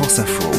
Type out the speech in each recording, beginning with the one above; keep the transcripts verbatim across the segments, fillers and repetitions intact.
France Info.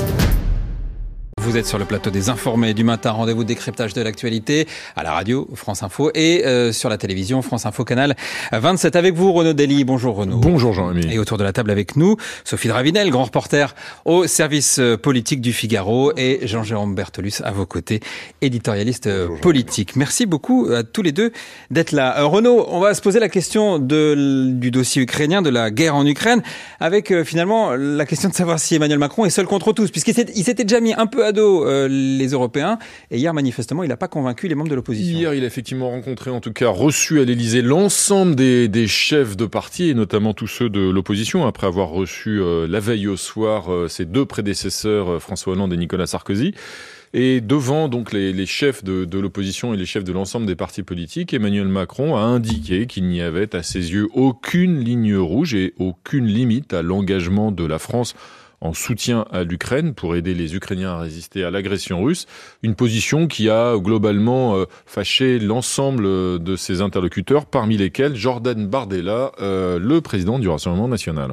Vous êtes sur le plateau des Informés du matin, rendez-vous de décryptage de l'actualité à la radio France Info et euh, sur la télévision France Info Canal vingt-sept. Avec vous Renaud Dely. Bonjour Renaud. Bonjour Jean-Rémy. Et autour de la table avec nous, Sophie Dravinel, grand reporter au service politique du Figaro, et Jean-Jérôme Bertolus à vos côtés, éditorialiste Bonjour, politique. Merci beaucoup à tous les deux d'être là. Euh, Renaud, on va se poser la question de, du dossier ukrainien, de la guerre en Ukraine, avec euh, finalement la question de savoir si Emmanuel Macron est seul contre tous, puisqu'il s'était, il s'était déjà mis un peu à dos Euh, les Européens, et hier manifestement il n'a pas convaincu les membres de l'opposition. Hier il a effectivement rencontré, en tout cas reçu à l'Elysée, l'ensemble des, des chefs de parti, et notamment tous ceux de l'opposition, après avoir reçu euh, la veille au soir euh, ses deux prédécesseurs, euh, François Hollande et Nicolas Sarkozy. Et devant donc les, les chefs de, de l'opposition et les chefs de l'ensemble des partis politiques, Emmanuel Macron a indiqué qu'il n'y avait à ses yeux aucune ligne rouge et aucune limite à l'engagement de la France en soutien à l'Ukraine pour aider les Ukrainiens à résister à l'agression russe. Une position qui a globalement euh, fâché l'ensemble de ses interlocuteurs, parmi lesquels Jordan Bardella, euh, le président du Rassemblement national.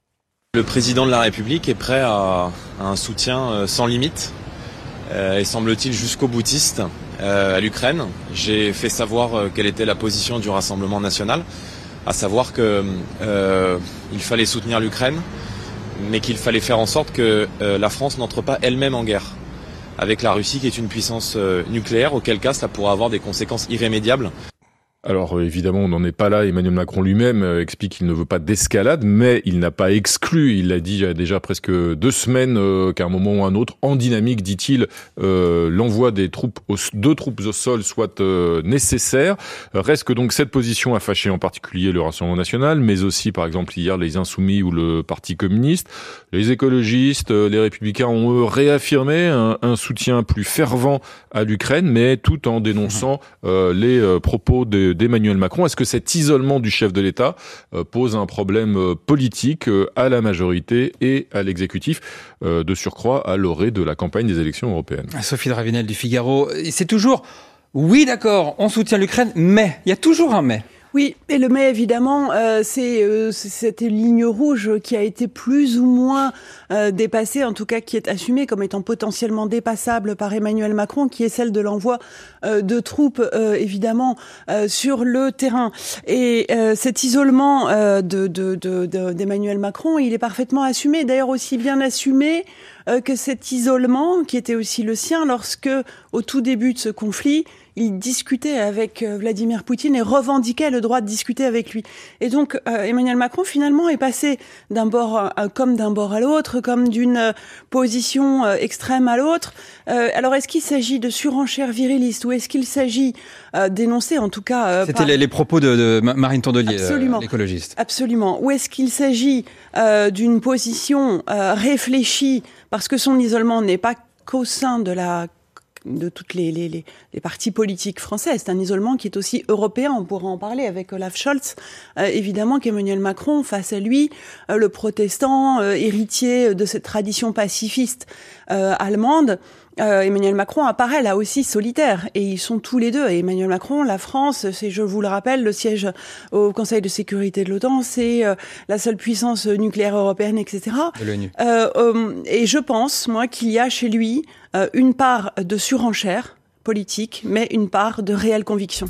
Le président de la République est prêt à, à un soutien sans limite euh, et semble-t-il jusqu'au boutiste euh, à l'Ukraine. J'ai fait savoir euh, quelle était la position du Rassemblement national, à savoir que euh, il fallait soutenir l'Ukraine, mais qu'il fallait faire en sorte que euh, la France n'entre pas elle-même en guerre avec la Russie, qui est une puissance euh, nucléaire, auquel cas ça pourra avoir des conséquences irrémédiables. Alors évidemment, on n'en est pas là. Emmanuel Macron lui-même euh, explique qu'il ne veut pas d'escalade, mais il n'a pas exclu, il l'a dit il y a déjà presque deux semaines, euh, qu'à un moment ou un autre, en dynamique, dit-il, euh, l'envoi des troupes, au, de troupes au sol soit euh, nécessaire. Reste que donc cette position a fâché en particulier le Rassemblement national, mais aussi par exemple hier les Insoumis ou le Parti communiste. Les écologistes, euh, les Républicains ont eux réaffirmé un, un soutien plus fervent à l'Ukraine, mais tout en dénonçant euh, les euh, propos de d'Emmanuel Macron. Est-ce que cet isolement du chef de l'État euh, pose un problème euh, politique euh, à la majorité et à l'exécutif, euh, de surcroît à l'orée de la campagne des élections européennes? Sophie Dravinel du Figaro, c'est toujours, oui d'accord, on soutient l'Ukraine, mais, il y a toujours un mais. Oui, et le mais évidemment, euh, c'est, euh, c'est cette ligne rouge qui a été plus ou moins euh, dépassée, en tout cas qui est assumée comme étant potentiellement dépassable par Emmanuel Macron, qui est celle de l'envoi euh, de troupes, euh, évidemment, euh, sur le terrain. Et euh, cet isolement euh, de, de, de, de, d'Emmanuel Macron, il est parfaitement assumé, d'ailleurs aussi bien assumé euh, que cet isolement qui était aussi le sien lorsque, au tout début de ce conflit, il discutait avec Vladimir Poutine et revendiquait le droit de discuter avec lui. Et donc, euh, Emmanuel Macron, finalement, est passé d'un bord, euh, comme d'un bord à l'autre, comme d'une euh, position euh, extrême à l'autre. Euh, alors, est-ce qu'il s'agit de surenchère viriliste ou est-ce qu'il s'agit euh, d'énoncer, en tout cas... Euh, C'était par... les, les propos de, de Marine Tondelier, Absolument. Euh, l'écologiste. Absolument. Ou est-ce qu'il s'agit euh, d'une position euh, réfléchie, parce que son isolement n'est pas qu'au sein de la de toutes les, les, les, les partis politiques français. C'est un isolement qui est aussi européen. On pourra en parler avec Olaf Scholz. Euh, évidemment qu'Emmanuel Macron, face à lui, euh, le protestant, euh, héritier de cette tradition pacifiste euh, allemande, Euh, Emmanuel Macron apparaît là aussi solitaire, et ils sont tous les deux. Et Emmanuel Macron, la France, c'est, je vous le rappelle, le siège au Conseil de sécurité de l'OTAN, c'est euh, la seule puissance nucléaire européenne, et cetera. De l'ONU. Euh, euh, et je pense, moi, qu'il y a chez lui euh, une part de surenchère politique, mais une part de réelle conviction.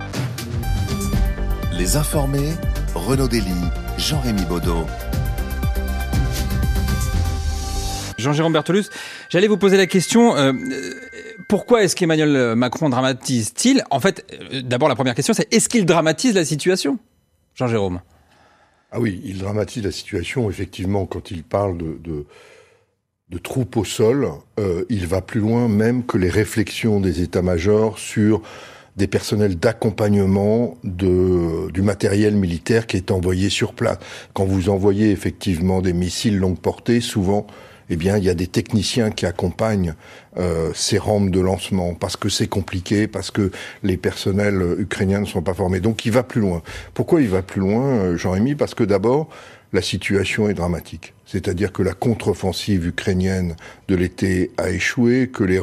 Les Informés, Renaud Dely, Jean-Rémy Baudot. Jean-Jérôme Bertolus, j'allais vous poser la question, euh, pourquoi est-ce qu'Emmanuel Macron dramatise-t-il ? En fait, euh, d'abord la première question, c'est est-ce qu'il dramatise la situation ? Jean-Jérôme. Ah oui, il dramatise la situation, effectivement, quand il parle de, de, de troupes au sol. Euh, il va plus loin même que les réflexions des états-majors sur des personnels d'accompagnement de, du matériel militaire qui est envoyé sur place. Quand vous envoyez effectivement des missiles longue portée, souvent, eh bien, il y a des techniciens qui accompagnent euh, ces rampes de lancement, parce que c'est compliqué, parce que les personnels ukrainiens ne sont pas formés. Donc, il va plus loin. Pourquoi il va plus loin, Jean-Rémy ? Parce que d'abord, la situation est dramatique. C'est-à-dire que la contre-offensive ukrainienne de l'été a échoué, que les Russes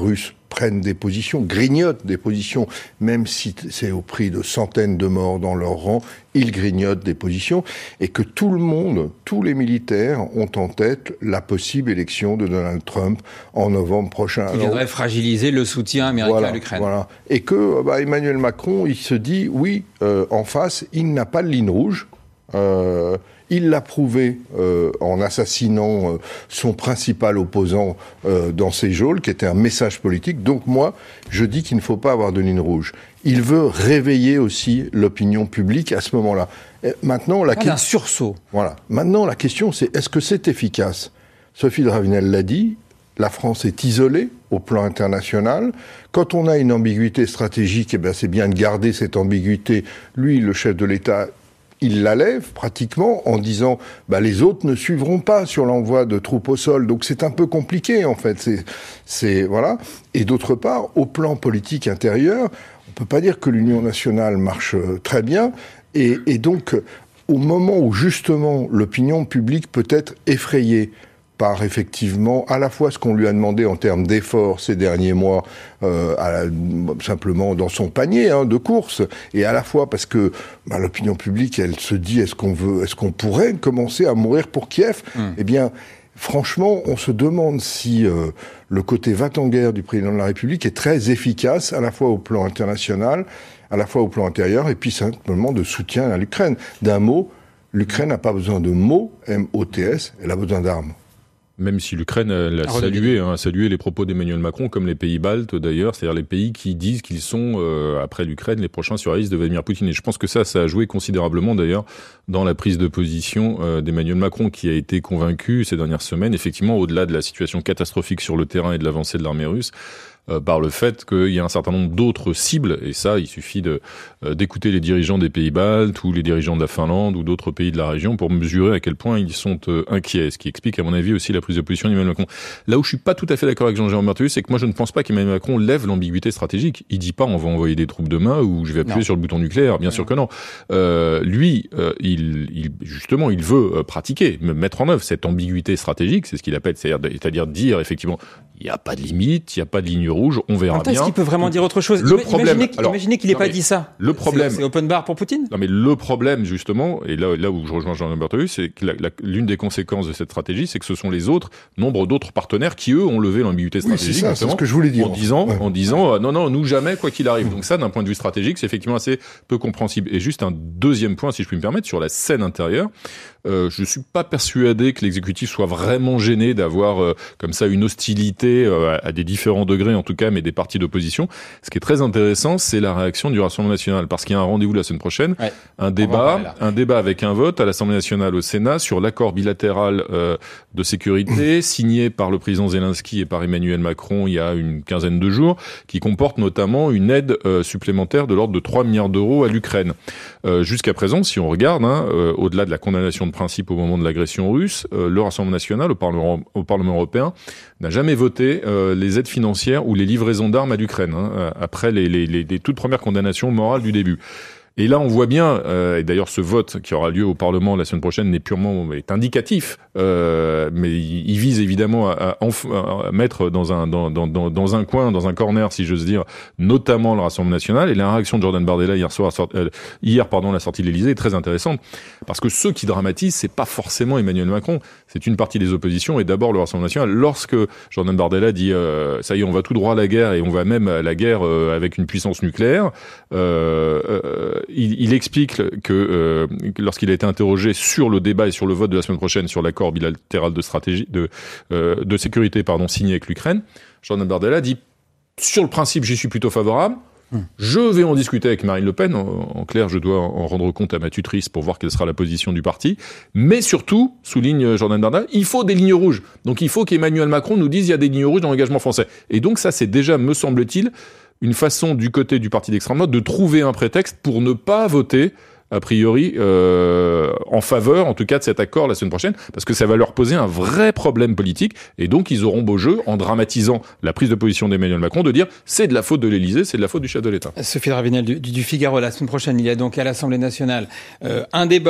prennent des positions, grignotent des positions, même si c'est au prix de centaines de morts dans leur rang, ils grignotent des positions, et que tout le monde, tous les militaires ont en tête la possible élection de Donald Trump en novembre prochain. Qui viendrait Alors, fragiliser le soutien américain voilà, à l'Ukraine. Voilà. Et que bah, Emmanuel Macron, il se dit, oui, euh, en face, il n'a pas de ligne rouge. Euh, il l'a prouvé euh, en assassinant euh, son principal opposant euh, dans ses geôles, qui était un message politique. Donc moi, je dis qu'il ne faut pas avoir de ligne rouge. Il veut réveiller aussi l'opinion publique à ce moment-là. Et maintenant, la question, un sursaut. Voilà. Maintenant, la question, c'est est-ce que c'est efficace ? Sophie de Ravenel l'a dit. La France est isolée au plan international. Quand on a une ambiguïté stratégique, eh bien, c'est bien de garder cette ambiguïté. Lui, le chef de l'État, il la lève pratiquement en disant bah, les autres ne suivront pas sur l'envoi de troupes au sol. Donc c'est un peu compliqué en fait. C'est, c'est, voilà. Et d'autre part, au plan politique intérieur, on peut pas dire que l'Union nationale marche très bien. Et, et donc, au moment où justement l'opinion publique peut être effrayée par effectivement à la fois ce qu'on lui a demandé en termes d'efforts ces derniers mois, euh, à la, simplement dans son panier hein, de courses, et à la fois parce que bah, l'opinion publique, elle se dit est-ce qu'on veut, est-ce qu'on pourrait commencer à mourir pour Kiev ? mmh. Eh bien, franchement, on se demande si euh, le côté va-t-en-guerre du président de la République est très efficace, à la fois au plan international, à la fois au plan intérieur, et puis simplement de soutien à l'Ukraine. D'un mot, l'Ukraine n'a pas besoin de mots, M O T S, elle a besoin d'armes. Même si l'Ukraine a salué, hein, a salué les propos d'Emmanuel Macron, comme les pays baltes d'ailleurs, c'est-à-dire les pays qui disent qu'ils sont, euh, après l'Ukraine, les prochains sur la liste de Vladimir Poutine. Et je pense que ça, ça a joué considérablement d'ailleurs dans la prise de position euh, d'Emmanuel Macron, qui a été convaincu ces dernières semaines, effectivement, au-delà de la situation catastrophique sur le terrain et de l'avancée de l'armée russe, Euh, par le fait qu'il y a un certain nombre d'autres cibles, et ça, il suffit de euh, d'écouter les dirigeants des pays baltes ou les dirigeants de la Finlande ou d'autres pays de la région pour mesurer à quel point ils sont euh, inquiets, ce qui explique à mon avis aussi la prise de position d'Emmanuel Macron. Là où je suis pas tout à fait d'accord avec Jean-Jérôme Berthelus, c'est que moi je ne pense pas qu'Emmanuel Macron lève l'ambiguïté stratégique. Il dit pas on va envoyer des troupes demain ou je vais appuyer non. sur le bouton nucléaire, bien non. sûr que non. Euh, lui, euh, il, il justement, il veut euh, pratiquer, mettre en œuvre cette ambiguïté stratégique, c'est ce qu'il appelle, c'est-à-dire, c'est-à-dire dire effectivement il n'y a pas de limite, il n'y a pas de ligne rouge, on verra bien. Est-ce qu'il peut vraiment dire autre chose ? Le Ima- problème, imaginez, alors, imaginez qu'il n'ait pas mais, dit ça. Le problème, c'est, c'est open bar pour Poutine ? Non, mais le problème, justement, et là, là où je rejoins Jean-Jérôme Berthelus, c'est que la, la, l'une des conséquences de cette stratégie, c'est que ce sont les autres, nombre d'autres partenaires qui, eux, ont levé l'ambiguïté stratégique. Oui, c'est ça, c'est ce que je voulais dire. En disant, ouais. en disant, euh, non, non, nous jamais, quoi qu'il arrive. Donc ça, d'un point de vue stratégique, c'est effectivement assez peu compréhensible. Et juste un deuxième point, si je puis me permettre, sur la scène intérieure. Euh, je suis pas persuadé que l'exécutif soit vraiment gêné d'avoir euh, comme ça une hostilité euh, à des différents degrés en tout cas, mais des partis d'opposition. Ce qui est très intéressant, c'est la réaction du Rassemblement national, parce qu'il y a un rendez-vous la semaine prochaine, ouais, un débat, un débat avec un vote à l'Assemblée nationale, au Sénat, sur l'accord bilatéral euh, de sécurité signé par le président Zelensky et par Emmanuel Macron il y a une quinzaine de jours, qui comporte notamment une aide euh, supplémentaire de l'ordre de trois milliards d'euros à l'Ukraine. Euh, jusqu'à présent, si on regarde, hein, euh, au-delà de la condamnation de principe au moment de l'agression russe, euh, le Rassemblement national au Parlement, au Parlement européen n'a jamais voté euh, les aides financières ou les livraisons d'armes à l'Ukraine, hein, après les, les, les, les toutes premières condamnations morales du début. Et là, on voit bien, euh, et d'ailleurs ce vote qui aura lieu au Parlement la semaine prochaine n'est purement est indicatif, euh, mais il, il vise évidemment à, à, à mettre dans un dans, dans, dans un coin, dans un corner, si j'ose dire, notamment le Rassemblement national. Et la réaction de Jordan Bardella hier soir, euh, hier pardon, la sortie de l'Élysée est très intéressante, parce que ceux qui dramatisent, c'est pas forcément Emmanuel Macron, c'est une partie des oppositions et d'abord le Rassemblement national. Lorsque Jordan Bardella dit euh, ça y est, on va tout droit à la guerre et on va même à la guerre euh, avec une puissance nucléaire. Euh, euh, Il, il explique que euh, lorsqu'il a été interrogé sur le débat et sur le vote de la semaine prochaine sur l'accord bilatéral de stratégie de euh, de sécurité pardon signé avec l'Ukraine, Jordan Bardella dit sur le principe j'y suis plutôt favorable. Hum. Je vais en discuter avec Marine Le Pen. En, en clair, je dois en rendre compte à ma tutrice pour voir quelle sera la position du parti. Mais surtout, souligne Jordan Bardella, il faut des lignes rouges. Donc il faut qu'Emmanuel Macron nous dise il y a des lignes rouges dans l'engagement français. Et donc ça, c'est déjà, me semble-t-il, une façon du côté du parti d'extrême droite de trouver un prétexte pour ne pas voter a priori euh, en faveur en tout cas de cet accord la semaine prochaine, parce que ça va leur poser un vrai problème politique, et donc ils auront beau jeu en dramatisant la prise de position d'Emmanuel Macron de dire c'est de la faute de l'Élysée, c'est de la faute du chef de l'État. Sophie de Ravenel du, du Figaro, la semaine prochaine il y a donc à l'Assemblée nationale euh, un débat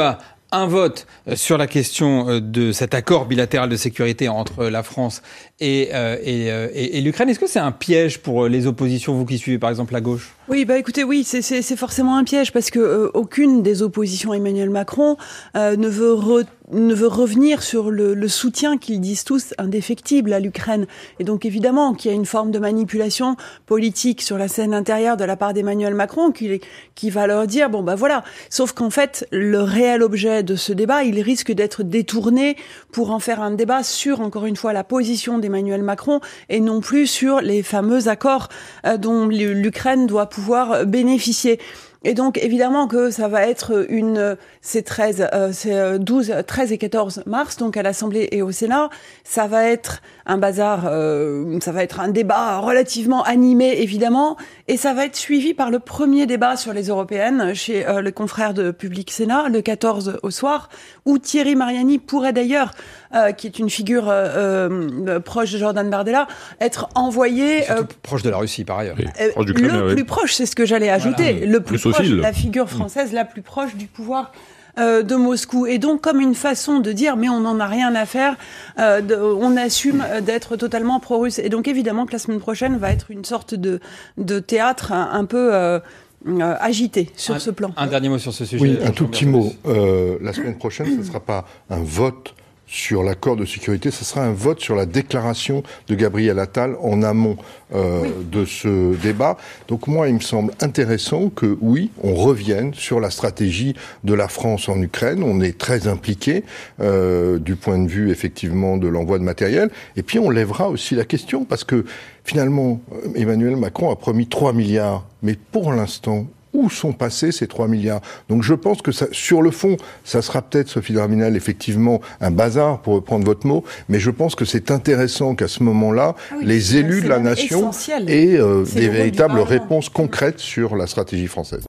un vote sur la question de cet accord bilatéral de sécurité entre la France et, euh, et, euh, et, et l'Ukraine. Est-ce que c'est un piège pour les oppositions, vous qui suivez par exemple la gauche ? Oui, bah écoutez, oui, c'est, c'est, c'est forcément un piège parce que euh, aucune des oppositions à Emmanuel Macron euh, ne veut re, ne veut revenir sur le, le soutien qu'ils disent tous indéfectible à l'Ukraine. Et donc évidemment qu'il y a une forme de manipulation politique sur la scène intérieure de la part d'Emmanuel Macron qui, qui va leur dire bon bah voilà. Sauf qu'en fait, le réel objet de ce débat, il risque d'être détourné pour en faire un débat sur encore une fois la position d'Emmanuel Macron et non plus sur les fameux accords euh, dont l'Ukraine doit pouvoir bénéficier. Et donc, évidemment que ça va être une, c'est treize, euh, c'est douze, treize et quatorze mars, donc à l'Assemblée et au Sénat. Ça va être un bazar, euh, ça va être un débat relativement animé, évidemment. Et ça va être suivi par le premier débat sur les européennes chez euh, le confrère de Public Sénat, le quatorze au soir, où Thierry Mariani pourrait d'ailleurs, euh, qui est une figure euh, euh, proche de Jordan Bardella, être envoyé... Euh, proche de la Russie, par ailleurs. Euh, proche du Kremlin, le oui. plus proche, c'est ce que j'allais ajouter. Voilà. Le plus proche, la figure française la plus proche du pouvoir euh, de Moscou. Et donc, comme une façon de dire, mais on n'en a rien à faire, euh, de, on assume d'être totalement pro-russe. Et donc, évidemment que la semaine prochaine va être une sorte de, de théâtre un, un peu... Euh, Euh, agité sur un, ce plan. Un dernier mot sur ce sujet. Oui, un tout petit mot. Euh, la semaine prochaine, ce ne sera pas un vote sur l'accord de sécurité, ce sera un vote sur la déclaration de Gabriel Attal en amont euh, oui. de ce débat. Donc moi, il me semble intéressant que, oui, on revienne sur la stratégie de la France en Ukraine. On est très impliqué euh, du point de vue, effectivement, de l'envoi de matériel. Et puis, on lèvera aussi la question, parce que, finalement, Emmanuel Macron a promis trois milliards. Mais pour l'instant, où sont passés ces trois milliards? Donc je pense que ça, sur le fond, ça sera peut-être, Sophie Dravinel, effectivement un bazar, pour reprendre votre mot, mais je pense que c'est intéressant qu'à ce moment-là, ah oui, les élus de la nation aient euh, des véritables réponses concrètes sur la stratégie française.